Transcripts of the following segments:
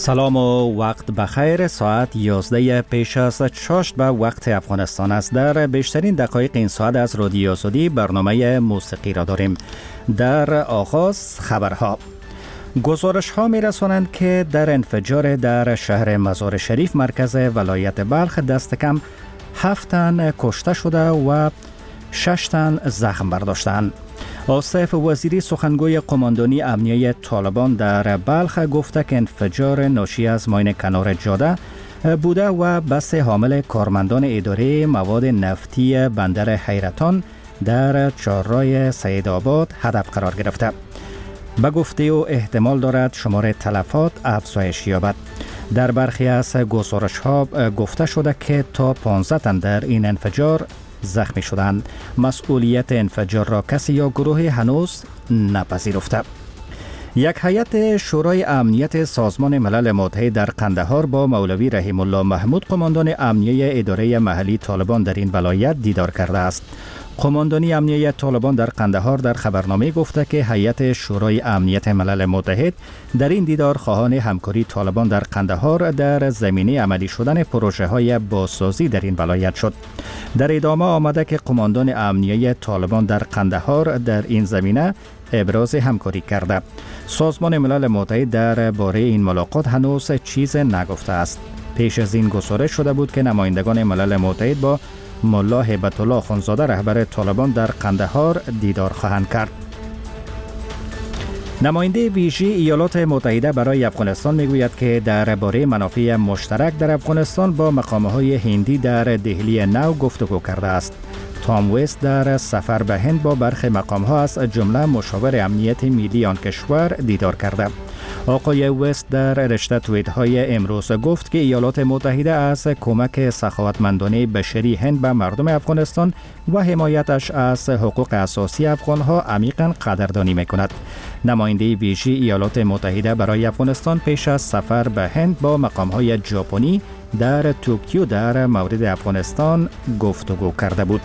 سلام و وقت بخیر. ساعت 11 پیش از 6 به وقت افغانستان است. در بیشترین دقایق این ساعت از رادیو آزادی برنامه موسیقی را داریم. در آغاز خبرها. گزارش ها می رسانند که در انفجار در شهر مزار شریف مرکز ولایت بلخ دست کم 7 تن کشته شده و 6 تن زخم برداشتند. آصف وزیری سخنگوی قماندانی امنیه طالبان در بلخ گفته که انفجار ناشی از ماین کنار جاده بوده و بس حامل کارمندان اداره مواد نفتی بندر حیرتان در چهارراه سیدآباد هدف قرار گرفته. به گفته او احتمال دارد شمار تلفات افزایش یابد. در برخی از گزارش ها گفته شده که تا 15 تن در این انفجار زخمی شدند. مسئولیت انفجار را کسی یا گروه هنوز نپذیرفته. یک هیئت شورای امنیت سازمان ملل متحد در قندهار با مولوی رحیم الله محمود قماندان امنیه اداره محلی طالبان در این ولایت دیدار کرده است. قماندانی امنیه طالبان در قندهار در خبرنامه گفته که هیئت شورای امنیت ملل متحد در این دیدار خواهان همکاری طالبان در قندهار در زمینه عملی شدن پروژه های بازسازی در این ولایت شد. در ادامه آمده که قماندان امنیه طالبان در قندهار در این زمینه ابراز همکاری کرده. سازمان ملل متحد در باره این ملاقات هنوز چیز نگفته است. پیش از این گزارش شده بود که نمایندگان ملل متحد با ملا هیبت الله اخوندزاده رهبر طالبان در قندهار دیدار خواهند کرد. نماینده ویژه ایالات متحده برای افغانستان میگوید که درباره منافع مشترک در افغانستان با مقام‌های هندی در دهلی نو گفتگو کرده است. تام وست در سفر به هند با برخی مقام‌ها از جمله مشاور امنیت ملی آن کشور دیدار کرده. آقای وست در رشته توییت‌های امروز گفت که ایالات متحده از کمک سخاوتمندانه بشری هند به مردم افغانستان و حمایتش از حقوق اساسی افغان‌ها عمیقاً قدردانی می‌کند. نماینده ویژه ایالات متحده برای افغانستان پیش از سفر به هند با مقام‌های ژاپنی در توکیو در مورد افغانستان گفتگو کرده بود.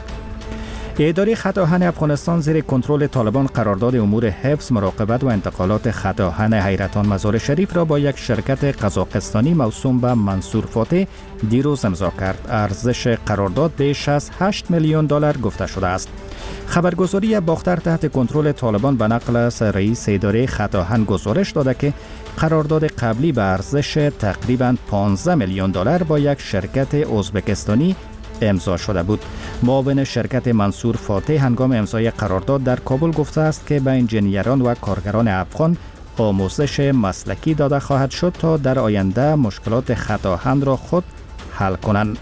اداره خط آهن افغانستان زیر کنترل طالبان قرارداد امور حفظ، مراقبت و انتقالات خط آهن حیرتان مزار شریف را با یک شرکت قزاقستانی موسوم به منصور فاتح دیروز امضا کرد. ارزش قرارداد بیش از 8 میلیون دلار گفته شده است. خبرگزاری باختر تحت کنترل طالبان به نقل از رئیس اداره خط آهن گزارش داده که قرارداد قبلی به ارزش تقریباً 15 میلیون دلار با یک شرکت ازبکستانی امضا شده بود. معاون شرکت منصور فاتح هنگام امضای قرارداد در کابل گفته است که به انجینیران و کارگران افغان آموزش مسلکی داده خواهد شد تا در آینده مشکلات خط آهن را خود حل کنند.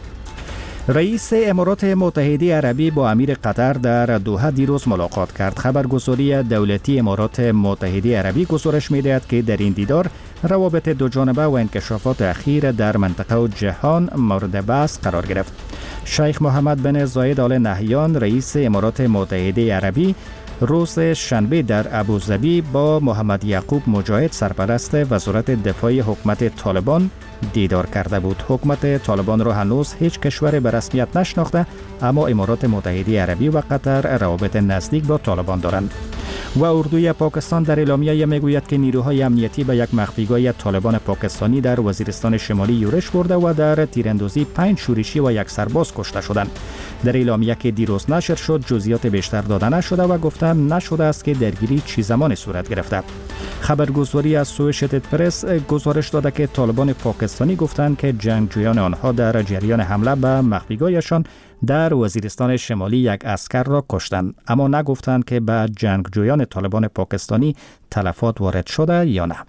رئیس امارات متحده عربی با امیر قطر در دوحه دیروز ملاقات کرد. خبرگزاری دولتی امارات متحده عربی گزارش می‌دهد که در این دیدار روابط دو جانبه و انکشافات اخیر در منطقه و جهان مورد بحث قرار گرفت. شیخ محمد بن زاید آل نهیان رئیس امارات متحده عربی روز شنبه در ابوظبی با محمد یعقوب مجاهد سرپرست وزارت دفاع حکومت طالبان دیدار کرده بود. حکومت طالبان را هنوز هیچ کشور به رسمیت نشناخته، اما امارات متحده عربی و قطر روابط نزدیک با طالبان دارند. و اردوی پاکستان در اعلامیه میگوید که نیروهای امنیتی به یک مخفیگاه طالبان پاکستانی در وزیرستان شمالی یورش برده و در تیراندازی 5 شورشی و 1 سرباز کشته شدند. در اعلامیه که دیروز نشر شد جزئیات بیشتر داده نشده و گفته نشده است که درگیری چه زمانی صورت گرفته. خبرگزاری از اسوشییتد پرس گزارش داده که طالبان پاکستانی گفتند که جنگجویان آنها در جریان حمله به مخفیگاهشان در وزیرستان شمالی یک عسکر را کشتند، اما نگفتند که به جنگجویان طالبان پاکستانی تلفات وارد شده یا نه.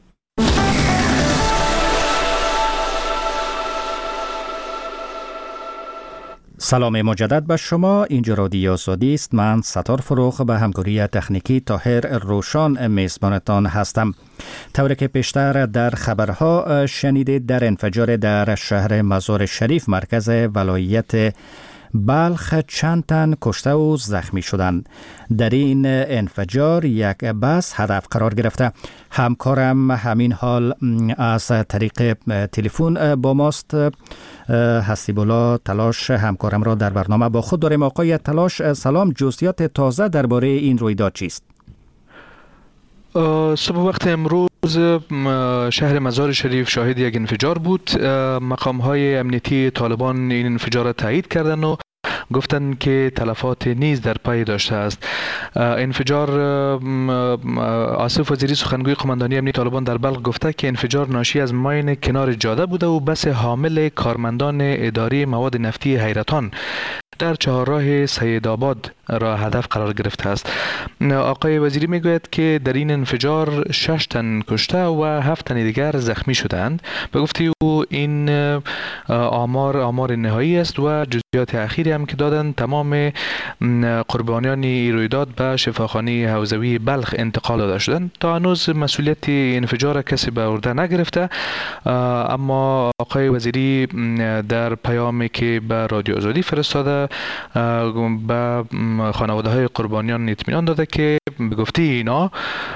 سلام مجدد به شما. اینجا رادیو آزادی است. من ستار فروغ به همکاری تکنیکی طاهر روشان میزبانتان هستم. طوری که پیشتر در خبرها شنیدید، در انفجار در شهر مزار شریف مرکز ولایت بلخ چند تن کشته و زخمی شدند. در این انفجار یک بس هدف قرار گرفته. همکارم همین حال از طریق تلفن با ماست. حسیب‌الله تلاش همکارم را در برنامه با خود داریم. آقای تلاش سلام، جزئیات تازه درباره این رویداد چیست؟ صبح وقت امروز شهر مزار شریف شاهد یک انفجار بود. مقام‌های امنیتی طالبان این انفجار را تایید کردند و گفتند که تلفات نیز در پی داشته است. انفجار آصف وزیری سخنگوی قماندانی امنیتی طالبان در بلخ گفته که انفجار ناشی از ماین کنار جاده بوده و بس حامل کارمندان اداره مواد نفتی حیرتان در چهارراه سیدآباد را هدف قرار گرفته است. آقای وزیری میگوید که در این انفجار 6 تن کشته و 7 تن دیگر زخمی شدند. به گفته او این آمار نهایی است و جزئیات اخیری هم که دادند تمام قربانیان رویداد به شفاخانه حوزوی بلخ انتقال داده شدند. تا هنوز مسئولیت انفجار کسی به عهده نگرفته، اما آقای وزیری در پیامی که به رادیو آزادی فرستاده به خانواده های قربانیان اطمینان داده که به گفته اینا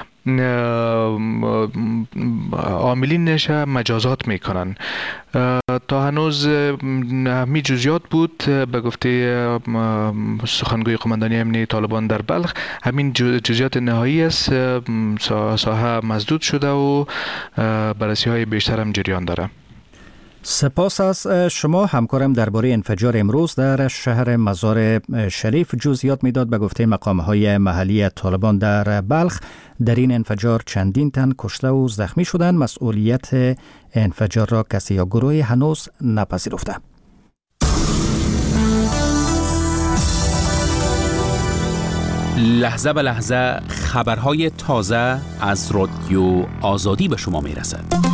عاملینش مجازات میکنن. تا هنوز همین جزئیات بود. به گفته سخنگوی قماندانی امنیتی طالبان در بلخ همین جزئیات نهایی است. ساحه مسدود شده و بررسی های بیشتر هم جریان داره. سپاس از شما. همکارم درباره انفجار امروز در شهر مزار شریف جزئیات میداد. به گفته مقام‌های محلی طالبان در بلخ در این انفجار چندین تن کشته و زخمی شدند. مسئولیت انفجار را کسی یا گروهی هنوز نپذیرفته. لحظه به لحظه خبرهای تازه از رادیو آزادی به شما میرسد.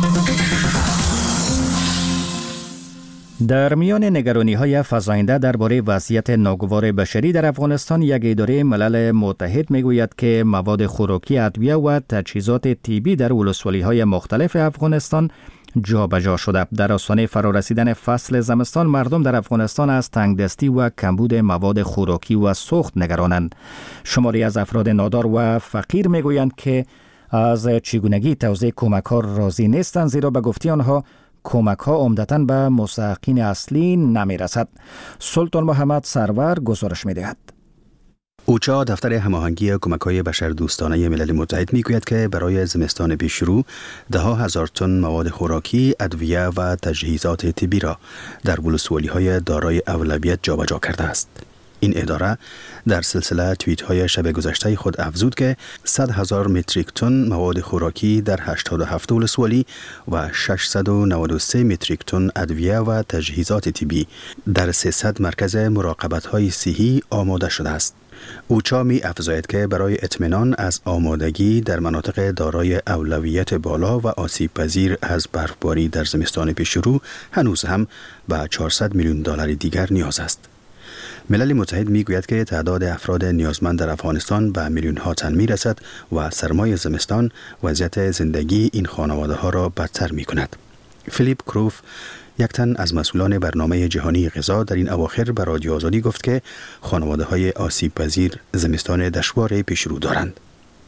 در میان نگرانی‌های فزاینده درباره وضعیت ناگوار بشری در افغانستان، یک اداره ملل متحد میگوید که مواد خوراکی، ادویه و تجهیزات طبی در ولسوالی‌های مختلف افغانستان جابجا شده. در آستانه فرارسیدن فصل زمستان، مردم در افغانستان از تنگدستی و کمبود مواد خوراکی و سوخت نگرانند. شماری از افراد نادار و فقیر میگویند که از چگونگی توزیع کمک‌ها راضی نیستند، زیرا به گفته آنها کمک‌ها عمدتاً به مستحقین اصلی نمی‌رسد. سلطان محمد سرور گزارش می‌دهد. اوچا دفتر هماهنگی کمک‌های بشردوستانه ملل متحد می‌گوید که برای زمستان پیشرو 10,000 تن مواد خوراکی، ادویه و تجهیزات طبی را در ولسوالی‌های دارای اولویت جابجا کرده است. این اداره در سلسله توییت‌های شب گذشته خود افزود که 100,000 متریک تن مواد خوراکی در 87 ولسوالی و 693 متریک تن ادویه و تجهیزات طبی در 300 مرکز مراقبت‌های صحی آماده شده است. اوچا می افزاید که برای اطمینان از آمادگی در مناطق دارای اولویت بالا و آسیب پذیر از برفباری در زمستان پیشرو هنوز هم به 400 میلیون دلار دیگر نیاز است. ملل متحد میگوید که تعداد افراد نیازمند در افغانستان به میلیون ها تن میرسد و سرمای زمستان وضعیت زندگی این خانواده ها را بدتر می کند. فیلیپ کروف، یک تن از مسئولان برنامه جهانی غذا، در این اواخر به رادیو آزادی گفت که خانواده های آسیب پذیر زمستان دشوار پیش رو دارند.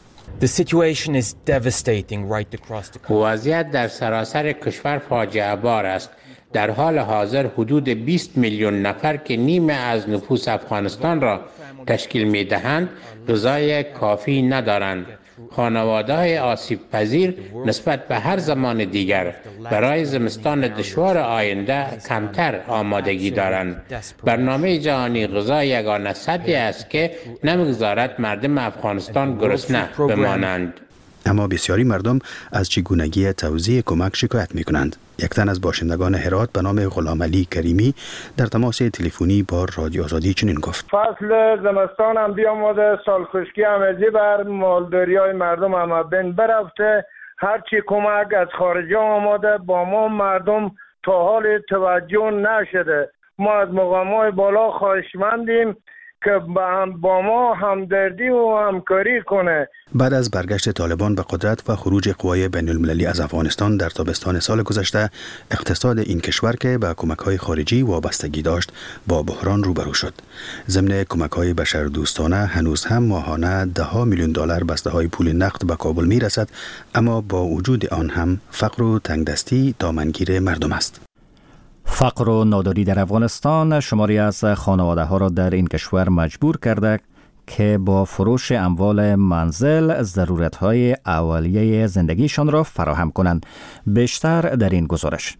وضعیت در سراسر کشور فاجعه بار است. در حال حاضر حدود 20 میلیون نفر که نیمه از نفوس افغانستان را تشکیل می دهند غذای کافی ندارند. خانواده‌های آسیب پذیر نسبت به هر زمان دیگر برای زمستان دشوار آینده کمتر آمادگی دارند. برنامه جهانی غذا یگانه سدی است که نمیگذارد مردم افغانستان گرسنه بمانند. اما بسیاری مردم از چگونگی توزیع کمک شکایت می کنند. یک تن از باشندگان هرات به نام غلام علی کریمی در تماس تلفنی با رادیو آزادی چنین گفت: فصل زمستان هم بیامده، سال خشکی هم بر مالداری های مردم هم بین برفته. هرچی کمک از خارج آمده با ما مردم تا حال توجه نشده. ما از مقامات بالا خواهشمندیم که با ما همدردی و همکاری کنه. بعد از برگشت طالبان به قدرت و خروج قوای بین المللی از افغانستان در تابستان سال گذشته، اقتصاد این کشور که به کمک‌های خارجی وابستگی داشت با بحران روبرو شد. ضمن کمک‌های بشردوستانه هنوز هم ماهانه 10 میلیون دلار بسته‌های پول نقد به کابل می‌رسد، اما با وجود آن هم فقر و تنگدستی دامنگیر مردم است. فقر و ناداری در افغانستان شماری از خانواده ها را در این کشور مجبور کرده که با فروش اموال منزل ضرورت‌های اولیه زندگیشان را فراهم کنند. بیشتر در این گزارش.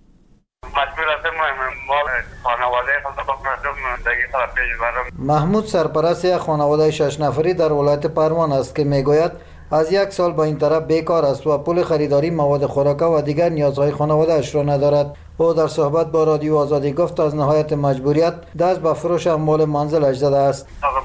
محمود سرپرست یک خانواده 6 نفری در ولایت پروان است که میگوید از 1 سال با این طرف بیکار است و پول خریداری مواد خوراک و دیگر نیازهای خانواده اش را ندارد. او در صحبت با رادیو آزادی گفت از نهایت مجبوریت دست به فروش اموال منزلش زده است.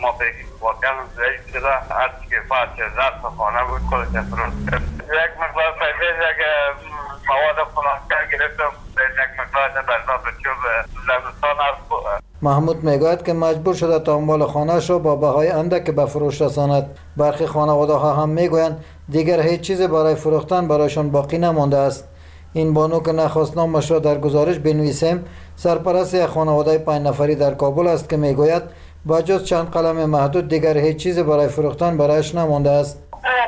محمود میگوید که مجبور شده تا اموال خانه‌اش را با بهای اندک به فروش رساند. برخی خانواده ها هم میگویند دیگر هیچ چیز برای فروختن برایشان باقی نمانده است. این بانو که نخواست نامش را در گزارش بنویسیم، سرپرست یک خانواده 5 نفری در کابل است که میگوید با جز چند قلم محدود دیگر هیچ چیز برای فروختن برایش نمانده است.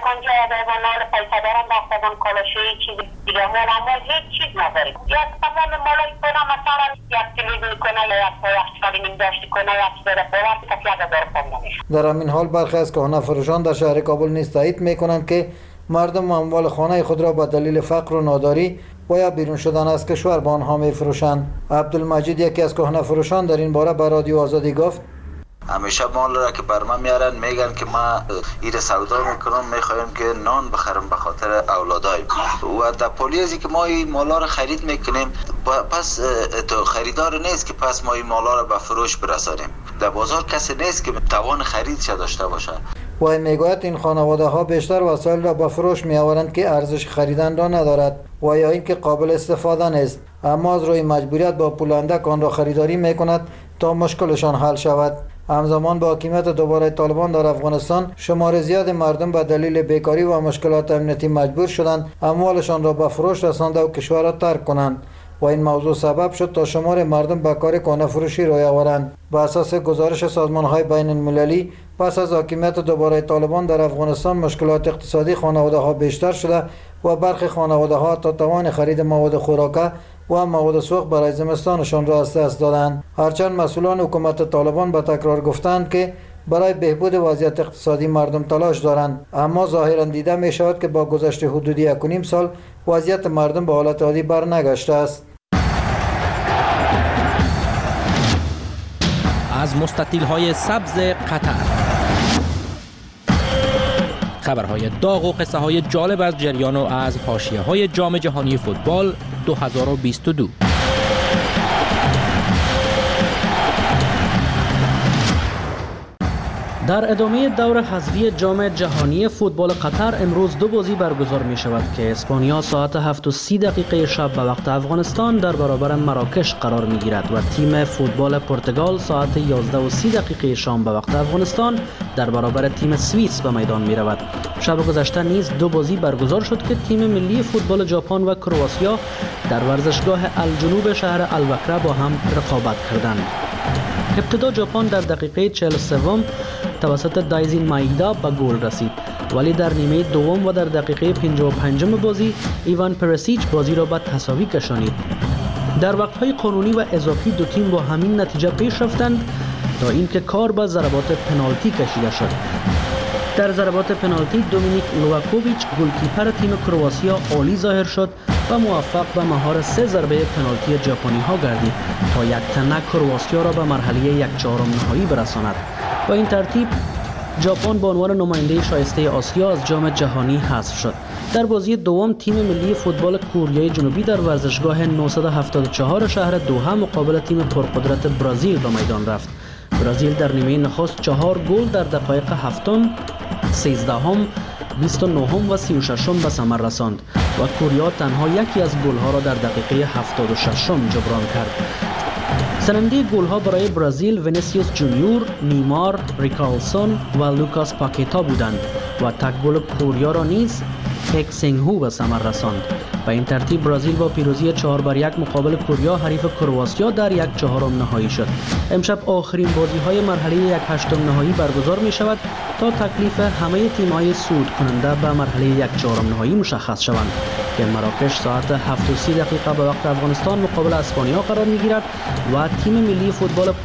در همین حال برخی از کهنه فروشان در شهر کابل نیز تایید میکنند که مردم اموال خانه خود را به دلیل فقر و ناداری و یا بیرون شدن از کشور به آنها میفروشند. عبدالمجید یکی از کهنه فروشان در این باره به رادیو آزادی گفت همیشه مال را که بر من میارن میگن که ما این سودا میکنم، میخوایم که نان بخرم به خاطر اولادای و در پولیزی که ما این مالا را خرید میکنیم پس تو خریدار نیست که پس ما این مالا را به فروش برسانیم. در بازار کسی نیست که توان خریدش داشته باشه. و میگوید این خانواده ها بیشتر وسایل را به فروش می آورند که ارزش خریدن را ندارد و یا اینکه قابل استفاده نیست، اما از روی مجبوریت با پول اندک آن را خریداری میکند تا مشکلشان حل شود. همزمان با حاکمیت دوباره طالبان در افغانستان شمار زیاد مردم به دلیل بیکاری و مشکلات امنیتی مجبور شدند اموالشان را به فروش رسانده و کشور را ترک کنند و این موضوع سبب شد تا شمار مردم به کار کهنه فروشی روی آورند. به اساس گزارش سازمان‌های بین المللی پس از حاکمیت دوباره طالبان در افغانستان مشکلات اقتصادی خانواده‌ها بیشتر شده و برخی خانواده‌ها تا توان خرید مواد خوراک و مواد سوخت برای زمستانشان را از دست دادند. هرچند مسئولان حکومت طالبان به تکرار گفتند که برای بهبود وضعیت اقتصادی مردم تلاش دارند، اما ظاهرا دیده می شود که با گذشت حدود 1.5 سال وضعیت مردم به حالت عادی برنگشته است. از مستطیل‌های سبز قطر، خبرهای داغ و قصه های جالب از جریان و از حاشیه‌های جام جهانی فوتبال 2022. در ادامه دور حذفی جام جهانی فوتبال قطر امروز 2 بازی برگزار می شود که اسپانیا ساعت 7:30 شب به وقت افغانستان در برابر مراکش قرار می گیرد و تیم فوتبال پرتغال ساعت 11:30 شام به وقت افغانستان در برابر تیم سوئیس به میدان می رود. شب گذشته نیز 2 بازی برگزار شد که تیم ملی فوتبال ژاپن و کرواتیا در ورزشگاه الجنوب شهر الوکره با هم رقابت کردند. ابتدا ژاپن در دقیقه 43 توسط دایزین مایدا به گل رسید، ولی در نیمه دوم و در دقیقه 55 بازی ایوان پرسیچ بازی را به تساوی کشانید. در وقت‌های قانونی و اضافی دو تیم با همین نتیجه پیش رفتند تا اینکه کار به ضربات پنالتی کشیده شد. در ضربات پنالتی دومینیک لوواکوویچ گلکیپر تیم کرواتیا عالی ظاهر شد و موفق به مهار 3 ضربه پنالتی ژاپنی ها گردید تا یک تنه کرواتیا را به مرحله 1/4 نهایی برساند. با این ترتیب ژاپن به عنوان نماینده شایسته آسیا از جام جهانی حذف شد. در بازی دوم تیم ملی فوتبال کره جنوبی در ورزشگاه 974 شهر دوحه مقابل تیم پرقدرت برزیل به میدان رفت. برزیل در نیمه نخست 4 گل در دقایق 7، 13، 29 و 36 به ثمر رساند و کره تنها یکی از گل‌ها را در دقیقه 76 جبران کرد. سرنده گل‌ها برای برزیل وینیسیوس جونیور، نیمار، ریکارلسون و لوکاس پاکیتا بودند و تک گل کره را نیز پک سینگ هو به ثمر رساند. به این ترتیب برزیل با پیروزی 4-1 مقابل کره حریف کرواتیا در 1/4 نهایی شد. امشب آخرین بازی‌های مرحله 1/8 نهایی برگزار می‌شود تا تکلیف همه تیم‌های صعود کننده به مرحله 1/4 نهایی مشخص شوند که مراکش ساعت 7:30 به وقت افغانستان مقابل اسپانیا قرار می‌گیرد و تیم ملی فوتبال